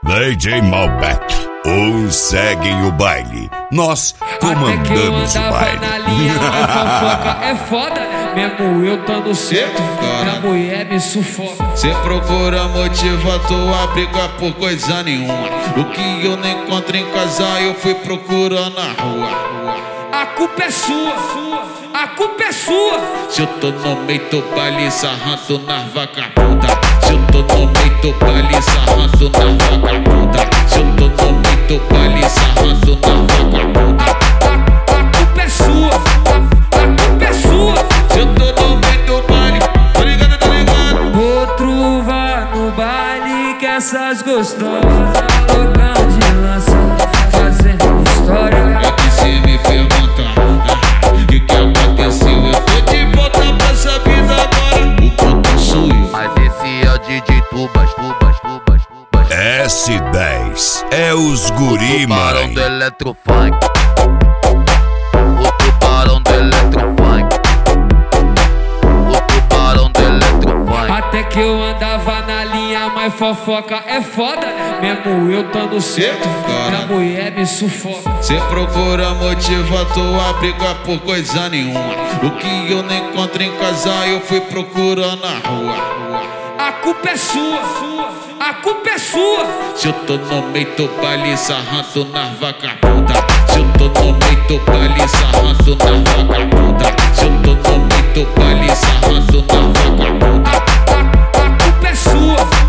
DJ Malbec, uns seguem o baile, nós comandamos o baile. Na linha, a fofoca é foda, mesmo eu tando certo, a mulher me sufoca. Cê procura motivo à toa, briga por coisa nenhuma. O que eu não encontro em casa, eu fui procurando na rua. A culpa é sua, a culpa é sua. Se eu tô no meio do baile, sarrando na vagabunda. Se eu tô no meio do baile, sarrando na vagabunda. Se eu tô no meio do baile, sarrando na vagabunda. A culpa é sua, a culpa é sua. Se eu tô no meio do baile, tá ligado, tá ligado? Outro vai no baile que essas gostosas loucas de lança, fazendo história. É que cê me pergunta, que aconteceu? Eu tô de volta pra essa vida agora. O ponto sou eu. Mas esse é o DJ Tubas. S10 é os guri, O tubarão mãe. do Eletrofunk. O tubarão do Eletrofunk. O tubarão do Eletrofunk. Até que eu andava na linha, mas fofoca é foda, mesmo eu tando certo, a mulher me sufoca. Cê procura motivo à toa, briga por coisa nenhuma. O que eu não encontro em casa, eu fui procurando na rua. A culpa é sua, a culpa é sua. Se eu tô no meio do baile, sarrando na vagabunda. Se eu tô no meio do baile, sarrando na vagabunda. Se eu tô no meio do baile, sarrando na vagabunda. A culpa é sua.